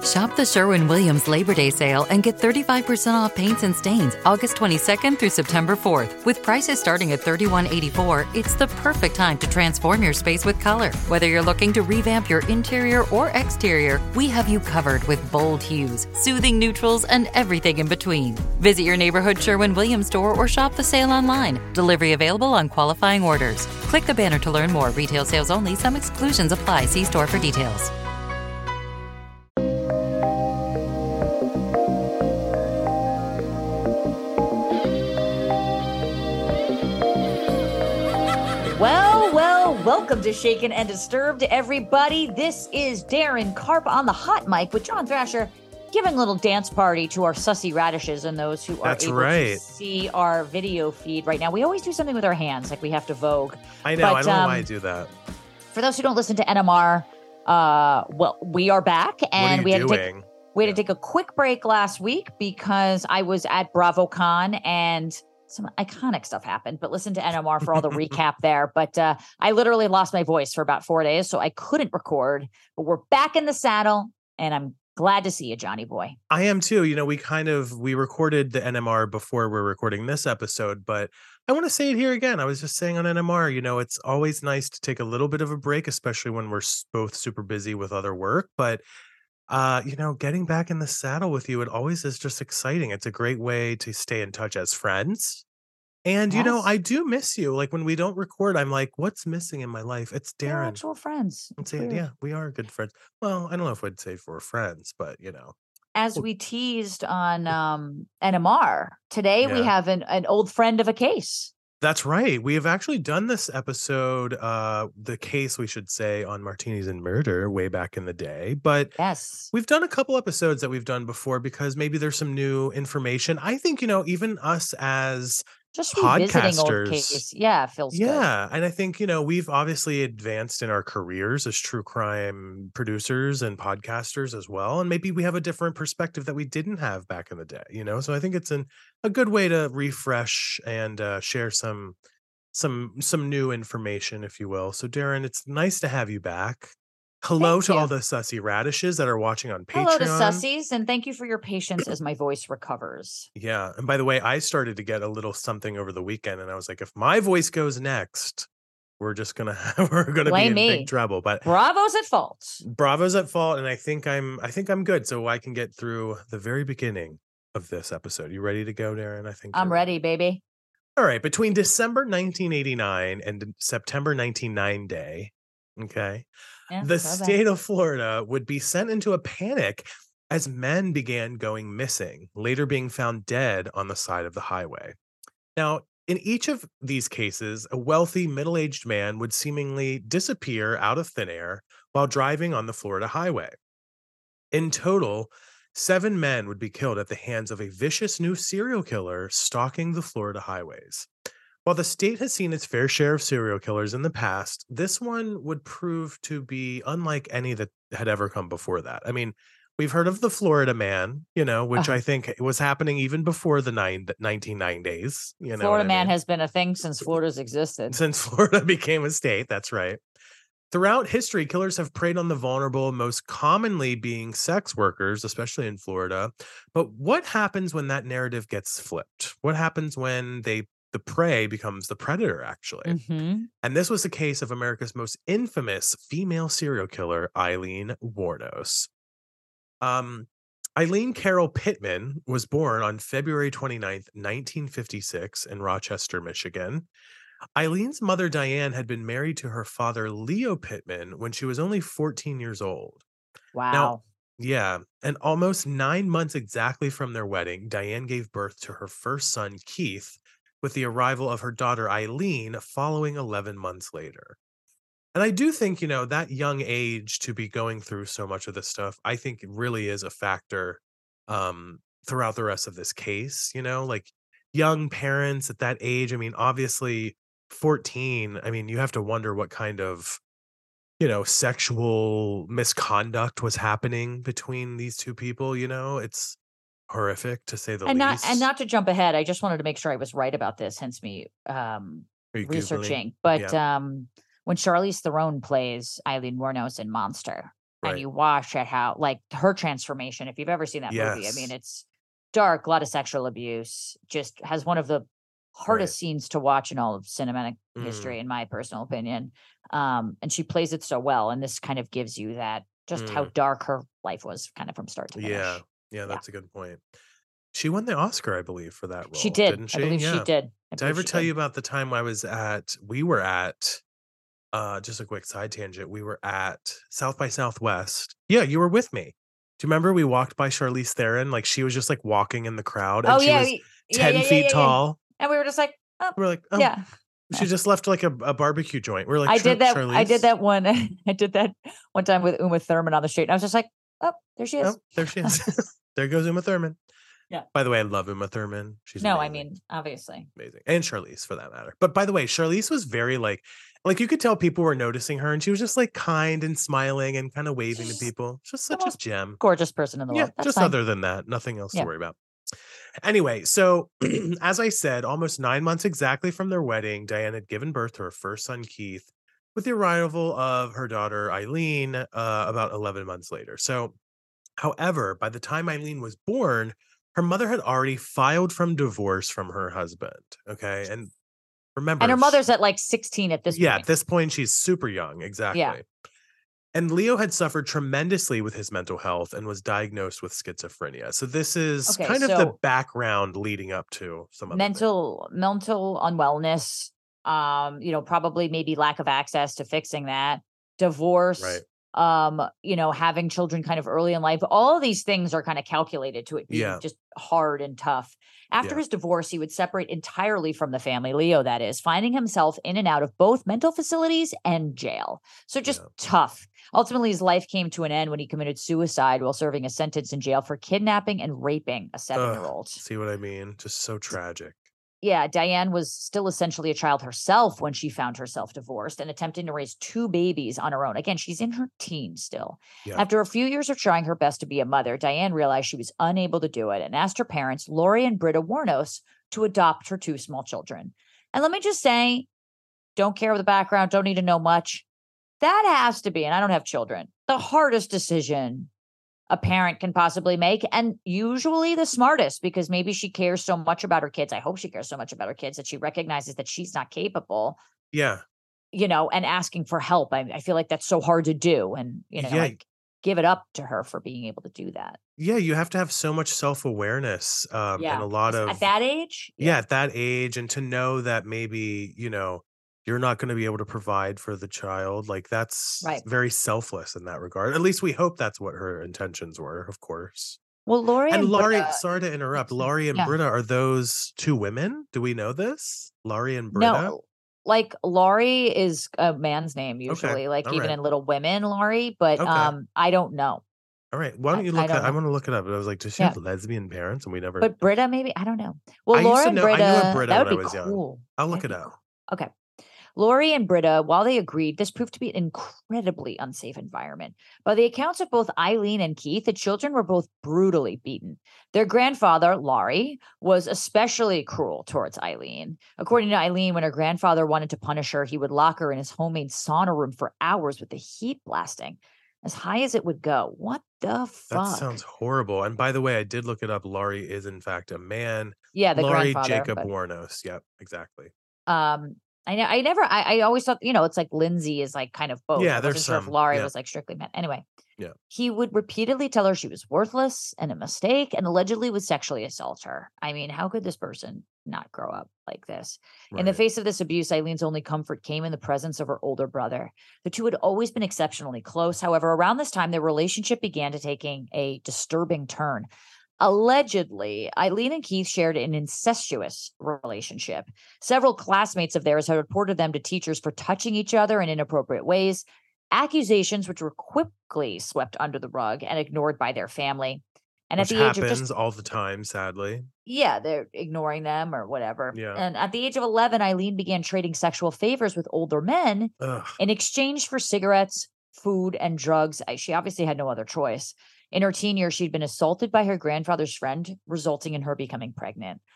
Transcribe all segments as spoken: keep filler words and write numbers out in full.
Shop the Sherwin-Williams Labor Day sale and get thirty-five percent off paints and stains August twenty-second through September fourth. With prices starting at thirty-one eighty-four, it's the perfect time to transform your space with color. Whether you're looking to revamp your interior or exterior, we have you covered with bold hues, soothing neutrals, and everything in between. Visit your neighborhood Sherwin-Williams store or shop the sale online. Delivery available on qualifying orders. Click the banner to learn more. Retail sales only. Some exclusions apply. See store for details. Well, well, welcome to Shaken and Disturbed, everybody. This is Darren Karp on the hot mic with John Thrasher, giving a little dance party to our sussy radishes and those who are That's able right. to see our video feed right now. We always do something with our hands, like we have to Vogue. I know. But, I don't know um, why I do that. For those who don't listen to N M R, uh, well, we are back, and what are we you had doing? to take we had to take a quick break last week because I was at BravoCon and some iconic stuff happened, but listen to N M R for all the recap there. But uh, I literally lost my voice for about four days, so I couldn't record. But we're back in the saddle, and I'm glad to see you, Johnny boy. I am too. You know, we kind of we recorded the N M R before we're recording this episode, but I want to say it here again. I was just saying on N M R, you know, it's always nice to take a little bit of a break, especially when we're s- both super busy with other work. But uh, you know, getting back in the saddle with you, it always is just exciting. It's a great way to stay in touch as friends. And, you know, Yes. I do miss you. Like when we don't record, I'm like, what's missing in my life? It's We're Darren. actual friends. It's It's it. weird. Yeah, we are good friends. Well, I don't know if I'd say for friends, but you know, As we teased on um, N M R, today we Yeah. have an, an old friend of a case. that's right. We have actually done this episode, uh, the case we should say on Martinis and Murder way back in the day, but Yes. we've done a couple episodes that we've done before because maybe there's some new information. I think, you know, even us as Just revisiting old podcasters. case. Yeah, feels good. Yeah. And I think, you know, we've obviously advanced in our careers as true crime producers and podcasters as well. And maybe we have a different perspective that we didn't have back in the day, you know? So I think it's an, a good way to refresh and uh, share some some some new information, if you will. So Darren, it's nice to have you back. Hello Thank to all you. the sussy radishes that are watching on Patreon. Hello to Sussies, and thank you for your patience as my voice recovers. Yeah. And by the way, I started to get a little something over the weekend, and I was like, if my voice goes next, we're just gonna we're gonna be Blame in me. big trouble. But Bravo's at fault. Bravo's at fault, and I think I'm I think I'm good. So I can get through the very beginning of this episode. You ready to go, Darren? I think I'm you're ready, baby. All right. Between December nineteen eighty-nine and September nineteen ninety, okay, Yeah, the go back. state of Florida would be sent into a panic as men began going missing, later being found dead on the side of the highway. Now, in each of these cases, a wealthy middle aged man would seemingly disappear out of thin air while driving on the Florida highway. In total, seven men would be killed at the hands of a vicious new serial killer stalking the Florida highways. While the state has seen its fair share of serial killers in the past, this one would prove to be unlike any that had ever come before that. I mean, we've heard of the Florida man, you know, which Oh. I think was happening even before the nine, nineteen nineties. You know, what Florida I man mean? has been a thing since Florida's existed. Since Florida became a state. That's right. Throughout history, killers have preyed on the vulnerable, most commonly being sex workers, especially in Florida. But what happens when that narrative gets flipped? What happens when they the prey becomes the predator, actually? hmm And this was the case of America's most infamous female serial killer, Eileen Wuornos. Um, Eileen Carol Pittman was born on February twenty-ninth, nineteen fifty-six, in Rochester, Michigan. Eileen's mother, Diane, had been married to her father, Leo Pittman, when she was only fourteen years old. Wow. Now, yeah, and almost nine months exactly from their wedding, Diane gave birth to her first son, Keith, with the arrival of her daughter, Eileen, following eleven months later. And I do think, you know, that young age to be going through so much of this stuff, I think it really is a factor um, throughout the rest of this case, you know, like young parents at that age. I mean, obviously, fourteen, I mean, you have to wonder what kind of, you know, sexual misconduct was happening between these two people, you know, it's horrific to say the and not least. and not to jump ahead, I just wanted to make sure I was right about this, hence me um, Are you Googling? researching. But Yeah. um, when Charlize Theron plays Eileen Wuornos in Monster, Right. and you watch at how, like, her transformation. If you've ever seen that movie, I mean, Yes. it's dark, a lot of sexual abuse, just has one of the hardest Right. scenes to watch in all of cinematic Mm. history, in my personal opinion. Um, and she plays it so well. And this kind of gives you that, just how Mm. dark her life was, kind of from start to finish. Yeah. Yeah, Yeah. that's a good point. She won the Oscar, I believe, for that She role, did. didn't I she? believe she Yeah. did. I Did I believe ever she tell did. you about the time I was at we were at uh just a quick side tangent. We were at South by Southwest. Yeah, you were with me. Do you remember we walked by Charlize Theron? Like she was just like walking in the crowd and Oh, she yeah. was y- Yeah, ten yeah, yeah, feet yeah, yeah. tall. And we were just like, oh, We're like, oh, yeah. she just left like a, a barbecue joint. We're like, I "Char- did that. I did Charlize? that one. I did that one time with Uma Thurman on the street. And I was just like, oh, there she is. Oh, there she is. There goes Uma Thurman. Yeah. By the way, I love Uma Thurman. She's No, amazing. I mean, obviously. Amazing. And Charlize for that matter. But by the way, Charlize was very like like you could tell people were noticing her and she was just like kind and smiling and kind of waving to She's people. Just the such a most gem. gorgeous person in the Yeah, world. That's just fine. other than that, nothing else Yeah. to worry about. Anyway, so as I said, almost nine months exactly from their wedding, Diane had given birth to her first son, Keith, with the arrival of her daughter, Eileen, uh, about eleven months later. So, however, by the time Eileen was born, her mother had already filed from divorce from her husband. Okay. And remember, And her sh- mother's at like sixteen at this yeah, point. at this point, she's super young. Exactly. And Leo had suffered tremendously with his mental health and was diagnosed with schizophrenia. So this is Okay, kind of the so- background leading up to some other things. mental mental unwellness, um, you know, probably maybe lack of access to fixing that, divorce, Right. um, you know, having children kind of early in life. All of these things are kind of calculated to it being Yeah. just hard and tough. After Yeah. his divorce, he would separate entirely from the family, Leo, that is, finding himself in and out of both mental facilities and jail. So just Yeah. tough. Ultimately, his life came to an end when he committed suicide while serving a sentence in jail for kidnapping and raping a seven-year-old. See what I mean? Just so tragic. Yeah, Diane was still essentially a child herself when she found herself divorced and attempting to raise two babies on her own. Again, she's in her teens still. Yeah. After a few years of trying her best to be a mother, Diane realized she was unable to do it and asked her parents, Lori and Britta Warnos, to adopt her two small children. And let me just say, don't care of the background, don't need to know much. That has to be, and I don't have children, the hardest decision a parent can possibly make, and usually the smartest, because maybe she cares so much about her kids. I hope she cares so much about her kids that she recognizes that she's not capable, Yeah. you know, and asking for help. I, I feel like that's so hard to do, and you know, Yeah. like give it up to her for being able to do that. Yeah, you have to have so much self-awareness um and a lot At- of at that age. yeah, at that age, and to know that maybe, you know, you're not going to be able to provide for the child. Like that's Right. very selfless in that regard. At least we hope that's what her intentions were, of course. Well, Lori And and, Laurie, Britta- sorry to interrupt. sorry. Laurie and Yeah. Britta, are those two women? Do we know this? Laurie and Britta? No, like Laurie is a man's name usually, like all even right. in Little Women, Laurie, but Okay. um, I don't know. All right. Why don't I- you I look don't at I know. want to look it up. I was like, does she Yeah. have lesbian parents? And we never But Britta, maybe I don't know. Well, I used Laura to and know- I knew a Britta, Britta that would when I be was young. cool. I'll look That'd it be up. cool. Okay. Lori and Britta, while they agreed, this proved to be an incredibly unsafe environment. By the accounts of both Eileen and Keith, the children were both brutally beaten. Their grandfather, Laurie, was especially cruel towards Eileen. According to Eileen, when her grandfather wanted to punish her, he would lock her in his homemade sauna room for hours with the heat blasting as high as it would go. What the That fuck? sounds horrible. And by the way, I did look it up. Laurie is in fact a man. Yeah, the Laurie grandfather. Jacob but- Warnos. Yep, exactly. Um, I know I never I, I always thought, you know, it's like Lindsay is like kind of both. Yeah, I there's wasn't sure if some, Laurie yeah. was like strictly men. Anyway. Yeah. He would repeatedly tell her she was worthless and a mistake and allegedly would sexually assault her. I mean, how could this person not grow up like this? In the Right. face of this abuse, Eileen's only comfort came in the presence of her older brother. The two had always been exceptionally close. However, around this time, their relationship began to taking a disturbing turn. Allegedly, Eileen and Keith shared an incestuous relationship. Several classmates of theirs had reported them to teachers for touching each other in inappropriate ways, accusations which were quickly swept under the rug and ignored by their family. And Which at the age happens of just all the time, sadly. yeah, they're ignoring them or whatever. Yeah. And at the age of eleven, Eileen began trading sexual favors with older men Ugh. in exchange for cigarettes, food, and drugs. I- She obviously had no other choice. In her teen years, she'd been assaulted by her grandfather's friend, resulting in her becoming pregnant.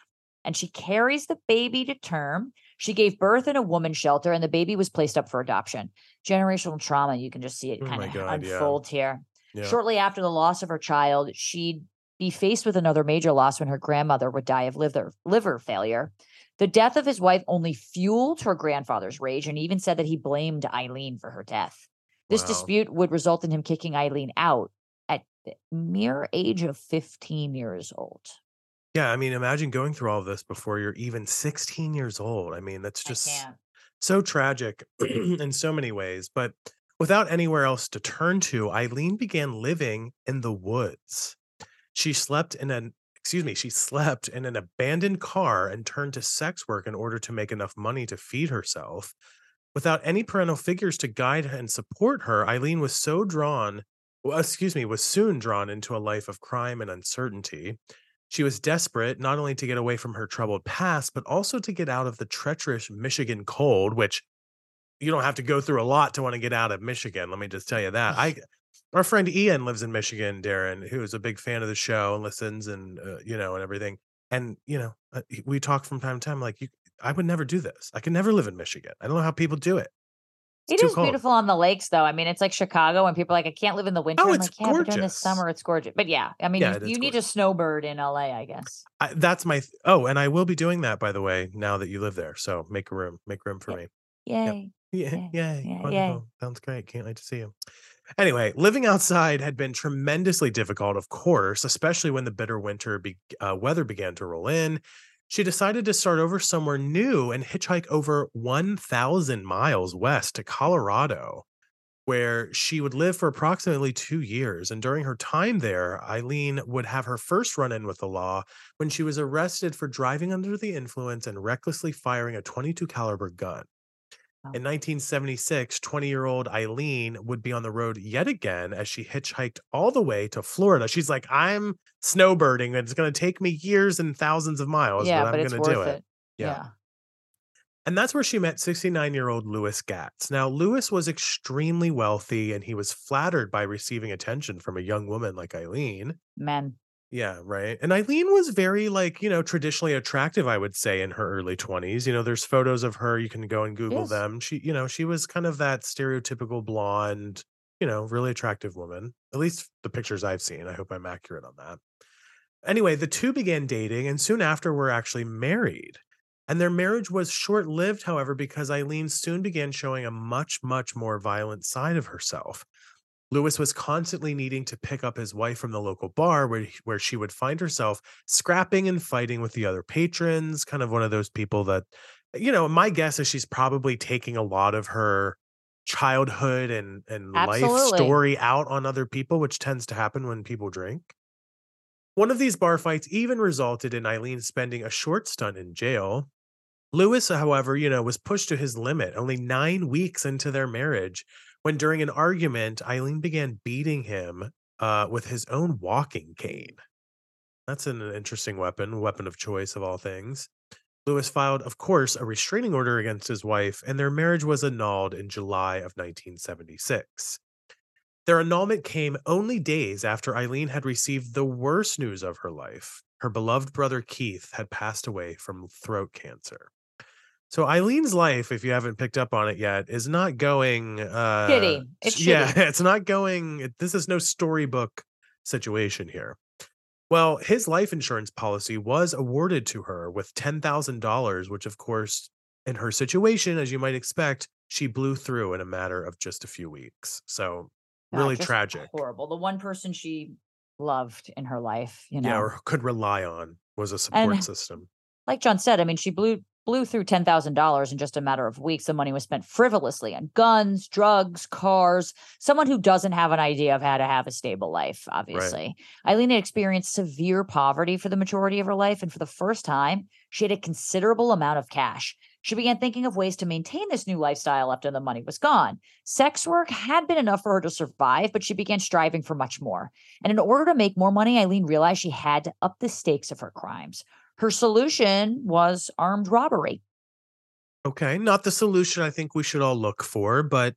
and she carries the baby to term. She gave birth in a woman's shelter, and the baby was placed up for adoption. Generational trauma, you can just see it Oh kind my of God, yeah. unfold here. Yeah. Shortly after the loss of her child, she'd be faced with another major loss when her grandmother would die of liver, liver failure. The death of his wife only fueled her grandfather's rage, and even said that he blamed Eileen for her death. This Wow. dispute would result in him kicking Eileen out at the mere age of fifteen years old. Yeah, I mean, imagine going through all of this before you're even sixteen years old. I mean, that's I just can't. so tragic in so many ways. But without anywhere else to turn to, Eileen began living in the woods. She slept in an excuse me, she slept in an abandoned car and turned to sex work in order to make enough money to feed herself. Without any parental figures to guide and support her, Eileen was so drawn, well, excuse me, was soon drawn into a life of crime and uncertainty. She was desperate not only to get away from her troubled past, but also to get out of the treacherous Michigan cold, which you don't have to go through a lot to want to get out of Michigan. Let me just tell you that. I, our friend Ian lives in Michigan, Darren, who is a big fan of the show and listens and, uh, you know, and everything. And, you know, uh, we talk from time to time, like, you, I would never do this. I can never live in Michigan. I don't know how people do it. It's It too is cold. beautiful on the lakes, though. I mean, it's like Chicago, and people are like, I can't live in the winter. Oh, I'm it's like, yeah, but during the gorgeous. summer, it's gorgeous. But yeah, I mean, Yeah, you, it is you need a gorgeous. snowbird in L A, I guess. I, that's my, th- oh, and I will be doing that, by the way, now that you live there. So make room, make room for Yeah. me. Yay. Yeah, Yay. yay, Yeah, wonderful. yay. Sounds great. Can't wait to see you. Anyway, living outside had been tremendously difficult, of course, especially when the bitter winter be- uh, weather began to roll in. She decided to start over somewhere new and hitchhike over one thousand miles west to Colorado, where she would live for approximately two years. And during her time there, Eileen would have her first run in with the law when she was arrested for driving under the influence and recklessly firing a twenty-two caliber gun. Wow. In nineteen seventy-six, twenty-year-old Eileen would be on the road yet again as she hitchhiked all the way to Florida. She's like, I'm snowbirding, and it's going to take me years and thousands of miles, Yeah, but but I'm it's going to do worth it. it. Yeah. Yeah. And that's where she met sixty-nine-year-old Lewis Gatz. Now, Lewis was extremely wealthy, and he was flattered by receiving attention from a young woman like Eileen. Men. Yeah, right. And Eileen was very, like, you know, traditionally attractive, I would say, in her early twenties. You know, there's photos of her. You can go and Google Yes. them. She, you know, she was kind of that stereotypical blonde, you know, really attractive woman. At least the pictures I've seen. I hope I'm accurate on that. Anyway, the two began dating and soon after were actually married. And their marriage was short lived, however, because Eileen soon began showing a much, much more violent side of herself. Lewis was constantly needing to pick up his wife from the local bar where, where she would find herself scrapping and fighting with the other patrons, kind of one of those people that, you know, my guess is she's probably taking a lot of her childhood and, and life Absolutely. story out on other people, which tends to happen when people drink. One of these bar fights even resulted in Eileen spending a short stint in jail. Lewis, however, you know, was pushed to his limit only nine weeks into their marriage when during an argument, Eileen began beating him uh, with his own walking cane. That's an interesting weapon, weapon of choice of all things. Lewis filed, of course, a restraining order against his wife, and their marriage was annulled in July of nineteen seventy-six. Their annulment came only days after Eileen had received the worst news of her life. Her beloved brother Keith had passed away from throat cancer. So Eileen's life, if you haven't picked up on it yet, is not going uh Shitty. It's yeah, shitty. it's not going this is no storybook situation here. Well, his life insurance policy was awarded to her with ten thousand dollars, which of course, in her situation, as you might expect, she blew through in a matter of just a few weeks. So God, really just tragic. horrible. The one person she loved in her life, you know. Yeah, or could rely on was a support And system. like John said, I mean, she blew blew through ten thousand dollars in just a matter of weeks. The money was spent frivolously on guns, drugs, cars. Someone who doesn't have an idea of how to have a stable life, obviously. Eileen had experienced severe poverty for the majority of her life, and for the first time, she had a considerable amount of cash. She began thinking of ways to maintain this new lifestyle after the money was gone. Sex work had been enough for her to survive, but she began striving for much more. And in order to make more money, Eileen realized she had to up the stakes of her crimes. Her solution was armed robbery. Okay, not the solution I think we should all look for, but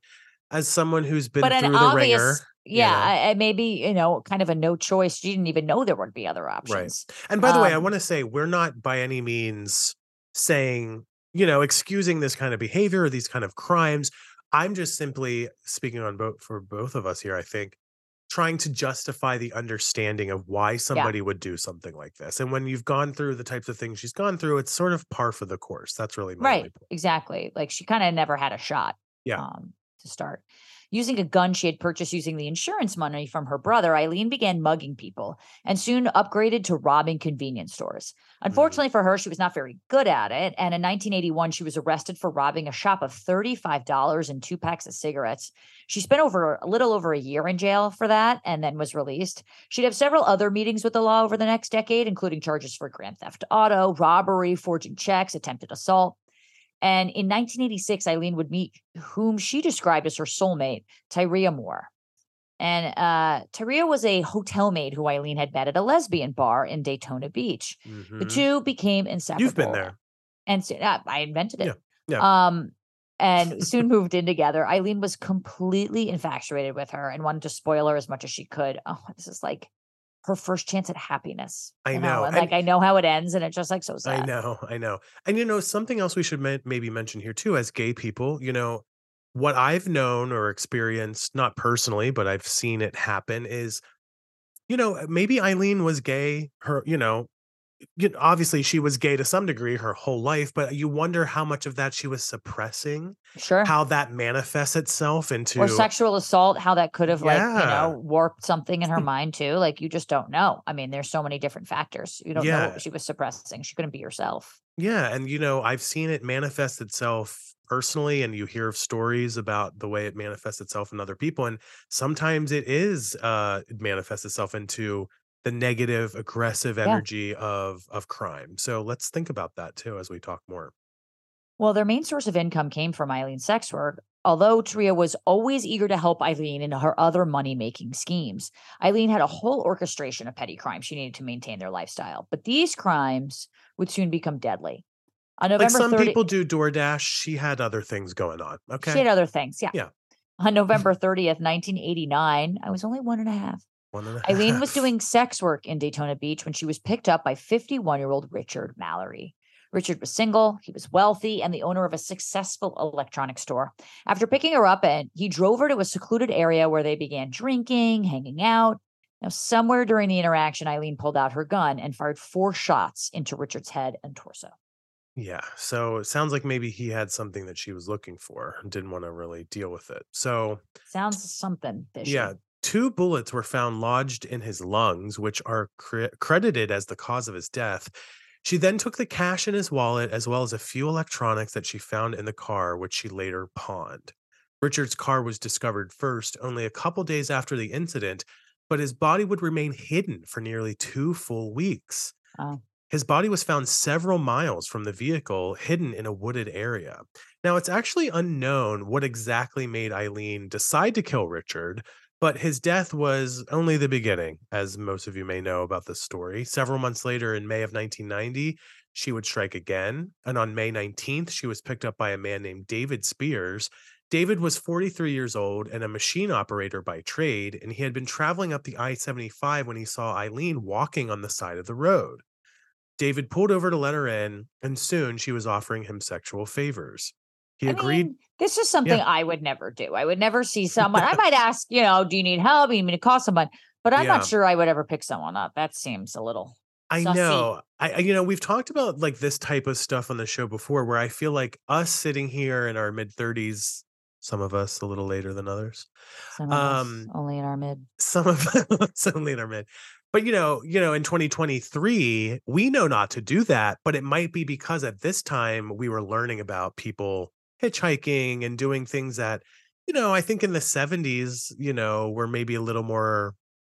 as someone who's been But an through the obvious, ringer, you yeah, know? I, I maybe, you know, kind of a no choice. She didn't even know there would be other Right. options. And by the way, I Um, want to say we're not by any means saying, you know, excusing this kind of behavior or these kind of crimes. I'm just simply speaking on both for both of us here, I think, trying to justify the understanding of why yeah, somebody would do something like this. And when you've gone through the types of things she's gone through, it's sort of par for the course. That's really my only right, point. exactly. Like she kind of never had a shot Yeah. um, to start. Using a gun she had purchased using the insurance money from her brother, Eileen began mugging people and soon upgraded to robbing convenience stores. Mhm. Unfortunately for her, she was not very good at it. And in nineteen eighty-one, she was arrested for robbing a shop of thirty-five dollars and two packs of cigarettes. She spent over a little over a year in jail for that and then was released. She'd have several other meetings with the law over the next decade, including charges for grand theft auto, robbery, forging checks, attempted assault. And in nineteen eighty-six, Eileen would meet whom she described as her soulmate, Tyria Moore. And uh, Tyria was a hotel maid who Eileen had met at a lesbian bar in Daytona Beach. The Mhm. two became You've been inseparable. there. And so, uh, I invented Yeah. it. Yeah. Um, and soon moved in together. Eileen was completely infatuated with her and wanted to spoil her as much as she could. Oh, this is like her first chance at happiness, I you know, know. and And like I know how it ends, and it's just like so I sad. know, I know. And you know, something else we should men- maybe mention here too, as gay people, you know, what I've known or experienced, not personally, but I've seen it happen is, you know, maybe Eileen was gay, her, you know, you know, obviously she was gay to some degree her whole life, but you wonder how much of that she was suppressing, Sure. how that manifests itself Or into, sexual assault, how that could have, like, you know, yeah, warped something in her mind too. Like, you just don't know. I mean, there's so many different factors. You don't know what yeah, she was suppressing. She couldn't be herself. yeah. And, you know, I've seen it manifest itself personally, and you hear of stories about the way it manifests itself in other people. And sometimes it is, uh, it manifests itself into the negative, aggressive Yeah. energy of of crime. So let's think about that too as we talk more. Well, their main source of income came from Eileen's sex work, although Tria was always eager to help Eileen in her other money making schemes. Eileen had a whole orchestration of petty crimes she needed to maintain their lifestyle, but these crimes would soon become deadly. On Like November some thirtieth, people do DoorDash, she had other things going on. she Okay. had other things. Yeah. Yeah. On November thirtieth, nineteen eighty-nine, I was only one and a half. One and a Eileen was half. doing sex work in Daytona Beach when she was picked up by fifty-one year old Richard Mallory. Richard was single, he was wealthy, and the owner of a successful electronics store. After picking her up, and he drove her to a secluded area where they began drinking, hanging out. Now, somewhere during the interaction, Eileen pulled out her gun and fired four shots into Richard's head and torso. Yeah. So it sounds like maybe he had something that she was looking for and didn't want to really deal with it. So, Sounds something yeah, fishy. two bullets were found lodged in his lungs, which are cre- credited as the cause of his death. She then took the cash in his wallet as well as a few electronics that she found in the car, which she later pawned. Richard's car was discovered first only a couple days after the incident, but his body would remain hidden for nearly two full weeks. Oh, His body was found several miles from the vehicle, hidden in a wooded area. Now, it's actually unknown what exactly made Eileen decide to kill Richard, but his death was only the beginning, as most of you may know about this story. Several months later, in May of nineteen ninety, she would strike again. And on May nineteenth, she was picked up by a man named David Spears. David was forty-three years old and a machine operator by trade, and he had been traveling up the I seventy-five when he saw Eileen walking on the side of the road. David pulled over to let her in, and soon she was offering him sexual favors. He I agreed. mean, this is something Yeah. I would never do. I would never see someone. I might ask, you know, do you need help? You need me to call someone? But I'm not Yeah. sure I would ever pick someone up. That seems a little I sussy. know. I, I- you know, we've talked about like this type of stuff on the show before where I feel like us sitting here in our mid thirties, some of us a little later than others. Some of us Um, only in our mid. some of us only in our mid. But you know, you know, in twenty twenty-three, we know not to do that, but it might be because at this time we were learning about people hitchhiking and doing things that, you know, I think in the seventies, you know, were maybe a little more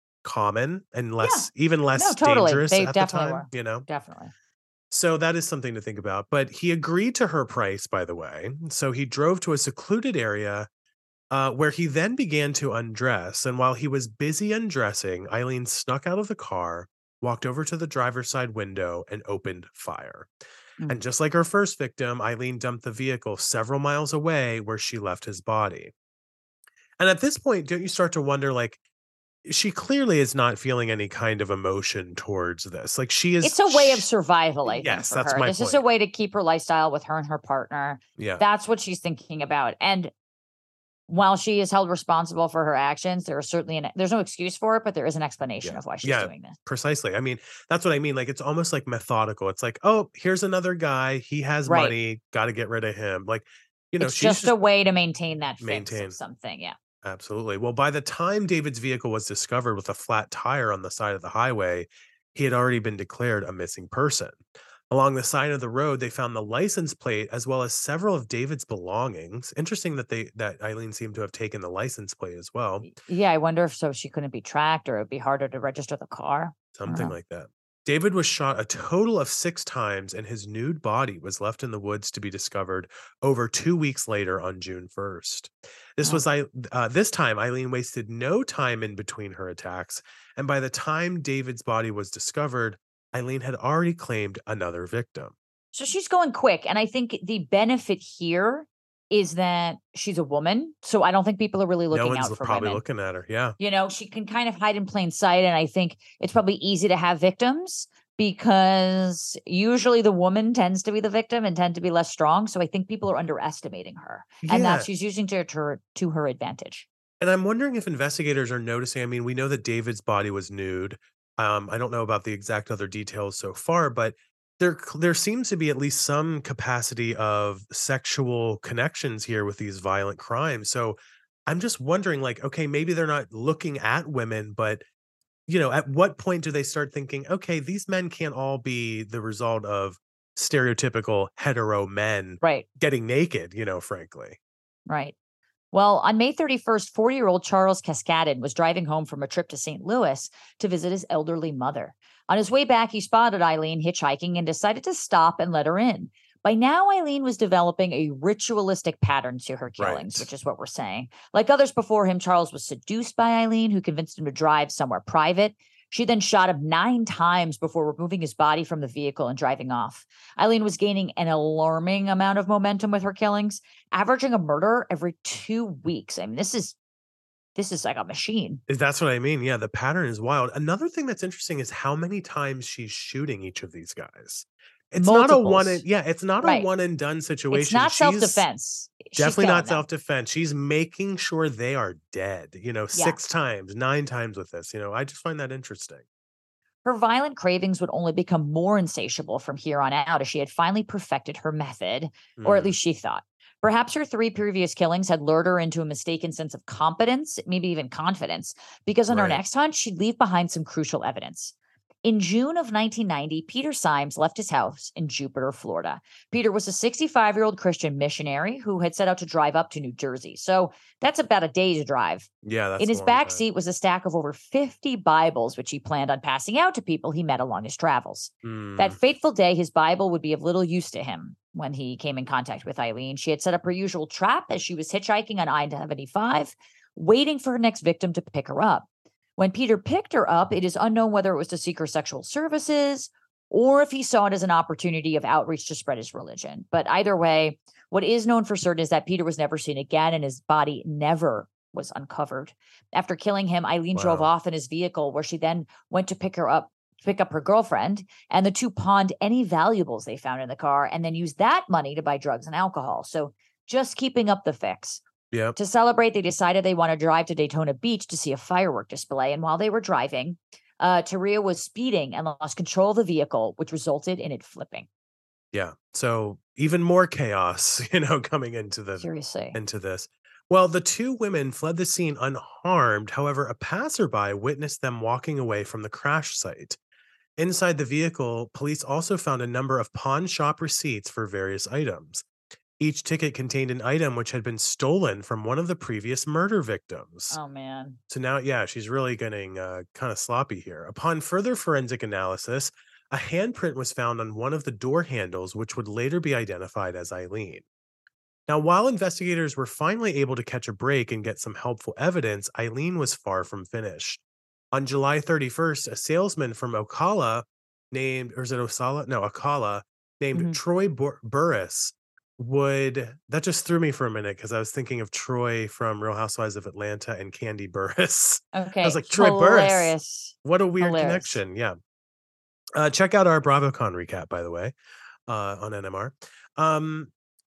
common and Yeah. less, even No, less totally. dangerous They at the definitely time, were. you know? Definitely. So that is something to think about. But he agreed to her price, by the way. So he drove to a secluded area uh, where he then began to undress. And while he was busy undressing, Eileen snuck out of the car, walked over to the driver's side window, and opened fire. Mm. And just like her first victim, Eileen dumped the vehicle several miles away where she left his body. And at this point, don't you start to wonder, like, she clearly is not feeling any kind of emotion towards this. Like she is It's a way of sh- survival, I think, yes, for that's her. my This is a point. way to keep her lifestyle with her and her partner. Yeah. That's what she's thinking about. And while she is held responsible for her actions, there is certainly an there's no excuse for it, but there is an explanation Yeah. of why she's Yeah, doing this. precisely. I mean, that's what I mean. Like it's almost like methodical. It's like, oh, here's another guy. He has Right. money. Got to get rid of him. Like, you know, It's she's just just a way to maintain that fix maintain. of something. Yeah. Absolutely. Well, by the time David's vehicle was discovered with a flat tire on the side of the highway, he had already been declared a missing person. Along the side of the road, they found the license plate as well as several of David's belongings. Interesting that they that Eileen seemed to have taken the license plate as well. Yeah. I wonder if so she couldn't be tracked or it'd be harder to register the car. Something like that. David was shot a total of six times, and his nude body was left in the woods to be discovered over two weeks later on June first. This Oh. was I. Uh, this time, Eileen wasted no time in between her attacks, and by the time David's body was discovered, Eileen had already claimed another victim. So she's going quick. And I think the benefit here is that she's a woman. So I don't think people are really No looking one's out for probably women. looking at her. Yeah. You know, she can kind of hide in plain sight. And I think it's probably easy to have victims because usually the woman tends to be the victim and tend to be less strong. So I think people are underestimating her and Yeah. that she's using to, to, her, to her advantage. And I'm wondering if investigators are noticing. I mean, we know that David's body was nude. Um, I don't know about the exact other details so far, but there there seems to be at least some capacity of sexual connections here with these violent crimes. So I'm just wondering, like, okay, maybe they're not looking at women, but you know, at what point do they start thinking, okay, these men can't all be the result of stereotypical hetero men Right. getting naked, you know, frankly. Right. Well, on May thirty-first, forty-year-old Charles Cascadin was driving home from a trip to Saint Louis to visit his elderly mother. On his way back, he spotted Eileen hitchhiking and decided to stop and let her in. By now, Eileen was developing a ritualistic pattern to her killings, Right. which is what we're saying. Like others before him, Charles was seduced by Eileen, who convinced him to drive somewhere private. She then shot him nine times before removing his body from the vehicle and driving off. Eileen was gaining an alarming amount of momentum with her killings, averaging a murder every two weeks. I mean, this is this is like a machine. Is That's what I mean. Yeah, the pattern is wild. Another thing that's interesting is how many times she's shooting each of these guys. It's not a one and Multiples. yeah, it's not Right. a one and done It's situation. not She's self-defense. She's definitely killing not them. self-defense. She's making sure they are dead, you know, Yeah. six times, nine times with this. You know, I just find that interesting. Her violent cravings would only become more insatiable from here on out as she had finally perfected her method, or at Mm, least she thought. Perhaps her three previous killings had lured her into a mistaken sense of competence, maybe even confidence, because on her right. next hunt, she'd leave behind some crucial evidence. In June of nineteen ninety, Peter Symes left his house in Jupiter, Florida. Peter was a sixty-five-year-old Christian missionary who had set out to drive up to New Jersey. So that's about a day's drive. Yeah, that's In a his long back time. seat was a stack of over fifty Bibles, which he planned on passing out to people he met along his travels. That Mm, fateful day, his Bible would be of little use to him when he came in contact with Eileen. She had set up her usual trap as she was hitchhiking on I seventy-five, waiting for her next victim to pick her up. When Peter picked her up, it is unknown whether it was to seek her sexual services or if he saw it as an opportunity of outreach to spread his religion. But either way, what is known for certain is that Peter was never seen again and his body never was uncovered. After killing him, Eileen drove wow. off in his vehicle, where she then went to pick her up, pick up her girlfriend, and the two pawned any valuables they found in the car and then used that money to buy drugs and alcohol. So just keeping up the fix. Yep. To celebrate, they decided they want to drive to Daytona Beach to see a firework display. And while they were driving, uh, Taria was speeding and lost control of the vehicle, which resulted in it flipping. Yeah. So even more chaos, you know, coming into the Seriously. into this. Well, the two women fled the scene unharmed. However, a passerby witnessed them walking away from the crash site. Inside the vehicle, police also found a number of pawn shop receipts for various items. Each ticket contained an item which had been stolen from one of the previous murder victims. Oh, man. So now, yeah, she's really getting uh, kind of sloppy here. Upon further forensic analysis, a handprint was found on one of the door handles, which would later be identified as Eileen. Now, while investigators were finally able to catch a break and get some helpful evidence, Eileen was far from finished. On July thirty-first, a salesman from Ocala named, or is it Osala? No, Ocala, named Mhm. Troy Bur- Burris would that just threw me for a minute because I was thinking of Troy from Real Housewives of Atlanta and Candy Burris. I was Okay, like, Troy Burris. hilarious. What a weird Hilarious. connection. Yeah. Uh, check out our BravoCon recap, by the way, uh, on N M R. Um,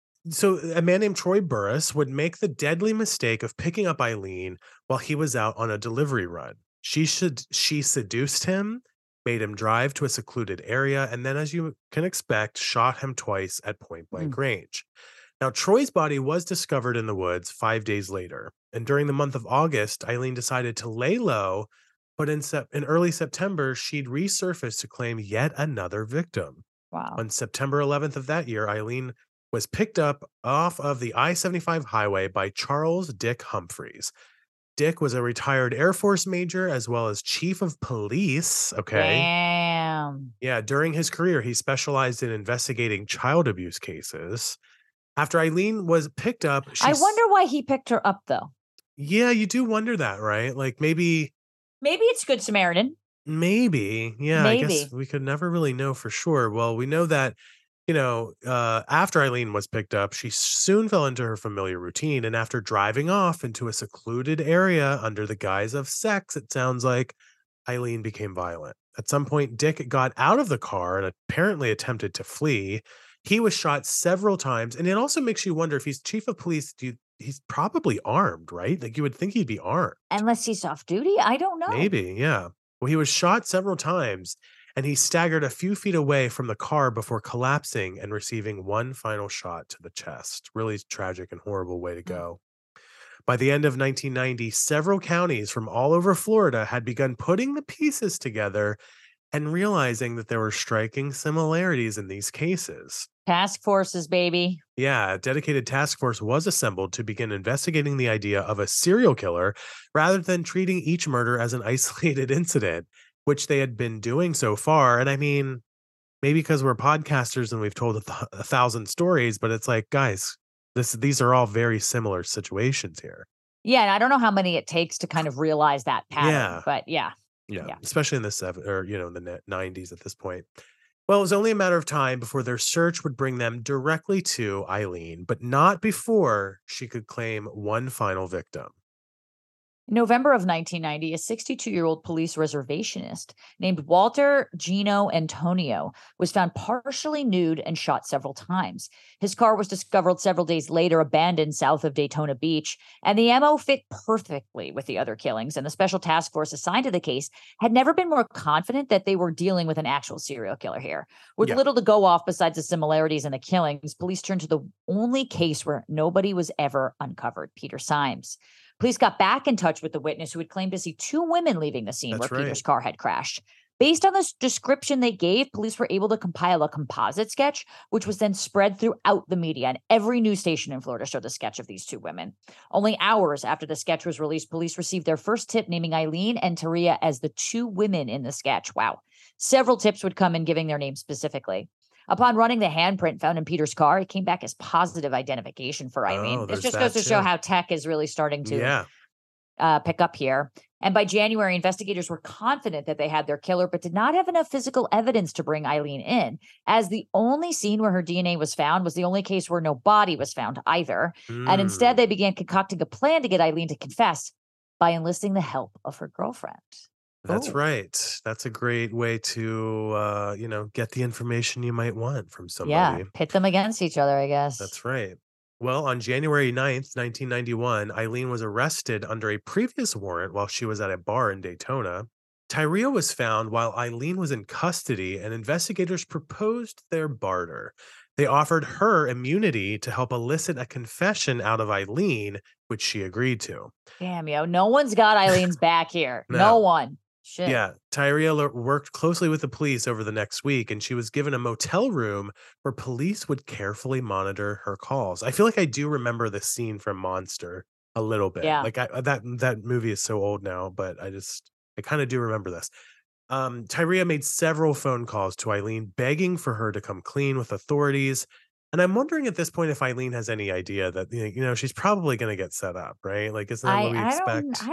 so a man named Troy Burris would make the deadly mistake of picking up Eileen while he was out on a delivery run. She should she seduced him, made him drive to a secluded area, and then, as you can expect, shot him twice at point Mm. blank range. Now, Troy's body was discovered in the woods five days later, and during the month of August, Eileen decided to lay low, but in, sep- in early September, she'd resurfaced to claim yet another victim. Wow. On September eleventh of that year, Eileen was picked up off of the I seventy-five highway by Charles Dick Humphreys. Dick was a retired Air Force major as well as chief of police. Okay. Damn. Yeah. During his career, he specialized in investigating child abuse cases. After Eileen was picked up, she I s- wonder why he picked her up though. Yeah, you do wonder that, right? Like maybe, Maybe it's Good Samaritan. maybe, yeah, I Maybe. guess we could never really know for sure. Well, we know that, you know, uh, after Eileen was picked up, she soon fell into her familiar routine. And after driving off into a secluded area under the guise of sex, it sounds like Eileen became violent. At some point, Dick got out of the car and apparently attempted to flee. He was shot several times. And it also makes you wonder if he's chief of police, do you, he's probably armed, right? Like you would think he'd be armed. Unless he's off duty. I don't know. Maybe, yeah. Well, he was shot several times and he staggered a few feet away from the car before collapsing and receiving one final shot to the chest. Really tragic and horrible way to Mm. go. By the end of nineteen ninety, several counties from all over Florida had begun putting the pieces together and realizing that there were striking similarities in these cases. Task forces, baby. Yeah, a dedicated task force was assembled to begin investigating the idea of a serial killer rather than treating each murder as an isolated incident, which they had been doing so far. And I mean, maybe because we're podcasters and we've told a, th- a thousand stories, but it's like, guys, this these are all very similar situations here. Yeah, and I don't know how many it takes to kind of realize that pattern, Yeah. but yeah. Yeah, Yeah. especially in the seven or you know in the ni- nineties at this point. Well, it was only a matter of time before their search would bring them directly to Eileen, but not before she could claim one final victim. In November of nineteen ninety, a sixty-two-year-old police reservationist named Walter Gino Antonio was found partially nude and shot several times. His car was discovered several days later abandoned south of Daytona Beach, and the M O fit perfectly with the other killings, and the special task force assigned to the case had never been more confident that they were dealing with an actual serial killer here. With Yeah. little to go off besides the similarities in the killings, police turned to the only case where nobody was ever uncovered, Peter Symes. Police got back in touch with the witness who had claimed to see two women leaving the scene That's where Peter's right. car had crashed. Based on this description they gave, police were able to compile a composite sketch, which was then spread throughout the media, and every news station in Florida showed the sketch of these two women. Only hours after the sketch was released, police received their first tip naming Eileen and Taria as the two women in the sketch. Wow. Several tips would come in giving their names specifically. Upon running the handprint found in Peter's car, it came back as positive identification for Eileen. Oh, this there's just that goes to show too. how tech is really starting to Yeah. uh, pick up here. And by January, investigators were confident that they had their killer, but did not have enough physical evidence to bring Eileen in, as the only scene where her D N A was found was the only case where no body was found either. And instead, Mm, they began concocting a plan to get Eileen to confess by enlisting the help of her girlfriend. that's Oh. right. That's a great way to uh, you know, get the information you might want from Yeah, somebody. pit them against each other, I guess. That's right. Well, on January ninth, nineteen ninety-one, Eileen was arrested under a previous warrant while she was at a bar in Daytona. Tyria was found while Eileen was in custody, and investigators proposed their barter. They offered her immunity to help elicit a confession out of Eileen, which she agreed to. Damn, yo, no one's got Eileen's back here. No, No. one. Shit. Yeah, Tyria lo- worked closely with the police over the next week, and she was given a motel room where police would carefully monitor her calls. I feel like I do remember the scene from Monster a little bit. Yeah. Like I, that that movie is so old now, but I just I kind of do remember this. Um, Tyria made several phone calls to Eileen, begging for her to come clean with authorities. And I'm wondering at this point if Eileen has any idea that you know you know, she's probably going to get set up, right? Like, isn't that I, what we I expect? don't I don't know.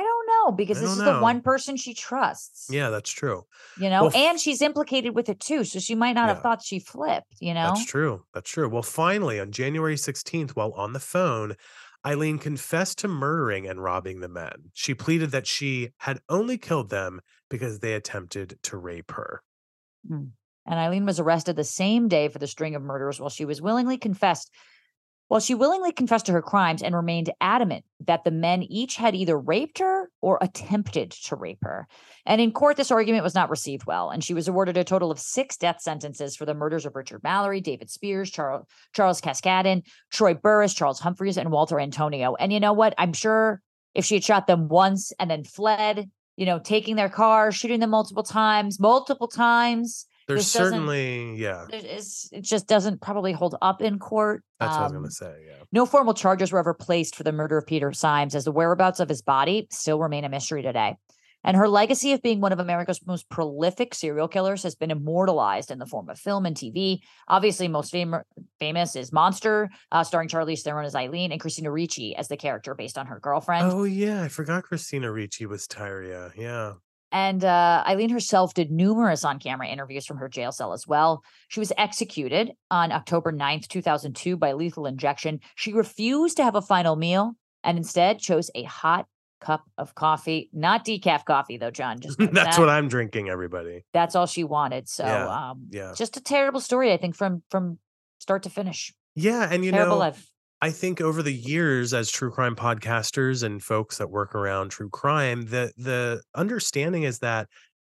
know, because I this don't is know. the one person she trusts. Yeah, that's true. You know, Well, f- and she's implicated with it too. So she might not Yeah. have thought she flipped, you know? That's true. That's true. Well, finally, on January sixteenth, while on the phone, Eileen confessed to murdering and robbing the men. She pleaded that she had only killed them because they attempted to rape her. Mm. And Eileen was arrested the same day for the string of murders while she was willingly confessed. Well, she willingly confessed to her crimes and remained adamant that the men each had either raped her or attempted to rape her. And in court, this argument was not received well, and she was awarded a total of six death sentences for the murders of Richard Mallory, David Spears, Charles, Charles Cascadin, Troy Burris, Charles Humphreys, and Walter Antonio. And you know what? I'm sure if she had shot them once and then fled, you know, taking their car, shooting them multiple times, multiple times, There's this doesn't- certainly, yeah, it, is, it just doesn't probably hold up in court. that's what I was Um, going to say. Yeah. No formal charges were ever placed for the murder of Peter Symes, as the whereabouts of his body still remain a mystery today. And her legacy of being one of America's most prolific serial killers has been immortalized in the form of film and T V. Obviously, most fam- famous is Monster, uh, starring Charlize Theron as Eileen and Christina Ricci as the character based on her girlfriend. Oh, yeah. I forgot Christina Ricci was Tyria. Yeah. And uh, Eileen herself did numerous on-camera interviews from her jail cell as well. She was executed on October ninth, two thousand two by lethal injection. She refused to have a final meal and instead chose a hot cup of coffee, not decaf coffee though, John. Just That's that. what I'm drinking, everybody. That's all she wanted. So Yeah, um, yeah. just a terrible story, I think, from from start to finish. Yeah. And, you Terrible know, life. I think over the years, as true crime podcasters and folks that work around true crime, the the understanding is that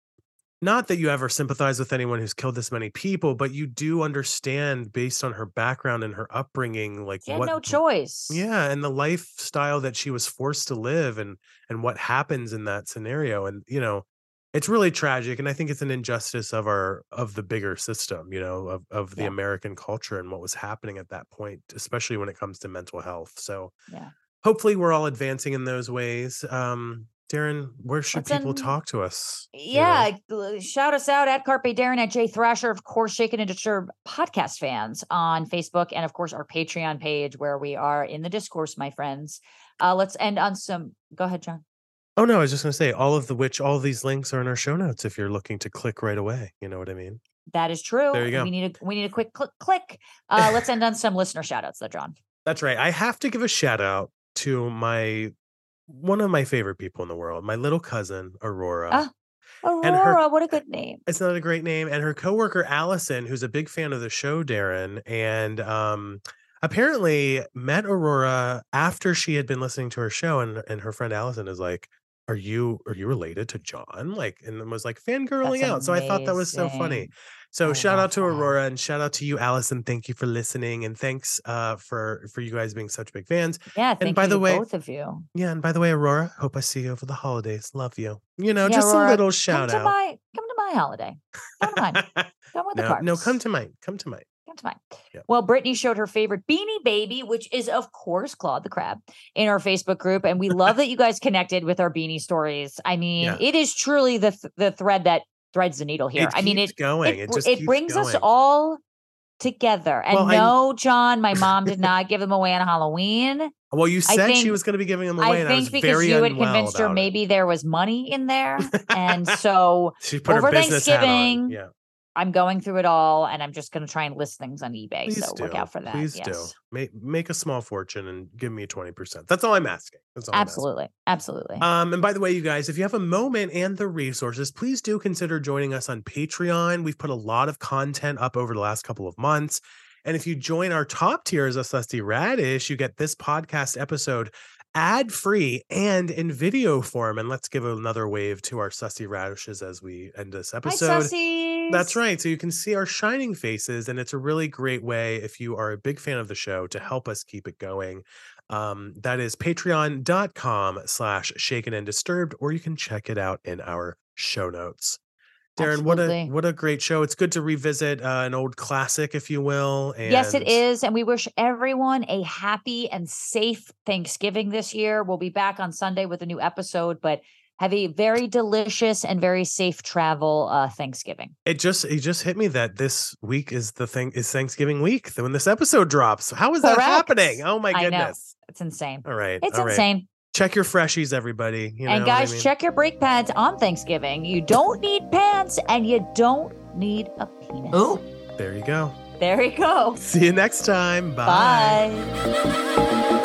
not that you ever sympathize with anyone who's killed this many people, but you do understand based on her background and her upbringing, like She had what no choice. Yeah, and the lifestyle that she was forced to live and and what happens in that scenario. And, you know, it's really tragic. And I think it's an injustice of our of the bigger system, you know, of, of the Yeah. American culture and what was happening at that point, especially when it comes to mental health. So Yeah. hopefully we're all advancing in those ways. Um, Darren, where should Let's people end- talk to us? you know? Yeah, gl- shout us out at Carpe Darren, at Jay Thrasher, of course, Shaken and Disturbed podcast fans on Facebook, and of course our Patreon page where we are in the discourse, my friends. Uh, let's end on some. Go ahead, John. Oh no, I was just gonna say all of the which all of these links are in our show notes if you're looking to click right away. You know what I mean? That is true. There you go. We need a we need a quick click click. Uh, let's end on some listener shout outs though, John. That's right. I have to give a shout out to my one of my favorite people in the world, my little cousin Aurora. Ah. Aurora, And her- what a good name. It's not a great name, and her coworker Allison, who's a big fan of the show, Darren, and um, apparently met Aurora after she had been listening to her show, and and her friend Allison is like, "Are you are you related to John?" Like, and then was like fangirling That's out. So I thought that was so funny. amazing. So I shout love out to that. Aurora and shout out to you, Allison. Thank you for listening, and thanks uh for for you guys being such big fans. Yeah, thank by you the to way- both of you. Yeah, and by the way, Aurora, hope I see you over the holidays. Love you. You know, Yeah, just Aurora, a little Come shout to out. my come to my holiday. Come to mine. Come with the no, cards. no, come to mine. Come to mine. Come to mine. Yep. Well, Brittany showed her favorite Beanie Baby, which is, of course, Claude the Crab, in our Facebook group. And we love that you guys connected with our beanie stories. I mean, Yeah. it is truly the th- the thread that threads the needle here. It I mean, keeps it going. it, It br- just it keeps brings us going. all together. And Well, I- no, John, my mom did not give them away on Halloween. Well, you I said she think- was going to be giving them away, I and I was think because very you had unwell convinced her about it. maybe there was money in there. And so She put over her business hat on. Thanksgiving, Yeah, I'm going through it all, and I'm just going to try and list things on eBay. please so do. look out for that. Please yes. do. Make make a small fortune and give me twenty percent. That's all I'm asking. That's all I'm asking. Absolutely. Absolutely. Um, and by the way, you guys, if you have a moment and the resources, please do consider joining us on Patreon. We've put a lot of content up over the last couple of months. And if you join our top tier as a Susty Radish, you get this podcast episode ad-free and in video form. And let's give another wave to our Susty Radishes as we end this Hi, episode. Sussies. That's right. So you can see our shining faces, and it's a really great way, if you are a big fan of the show, to help us keep it going. Um, that is patreon.com slash shaken and disturbed, or you can check it out in our show notes. Darren, what a Absolutely. what a great show. It's good to revisit uh, an old classic, if you will. And Yes, it is. And we wish everyone a happy and safe Thanksgiving this year. We'll be back on Sunday with a new episode, but have a very delicious and very safe travel uh, Thanksgiving. It just it just hit me that this week is the thing is Thanksgiving week when this episode drops. How is that Correct. happening? Oh my I know. goodness. It's insane. All right. It's all right. insane. check your freshies, everybody. You know and what I guys, mean? check your brake pads on Thanksgiving. You don't need pants and you don't need a penis. Oh, There you go. There you go. See you next time. Bye. Bye.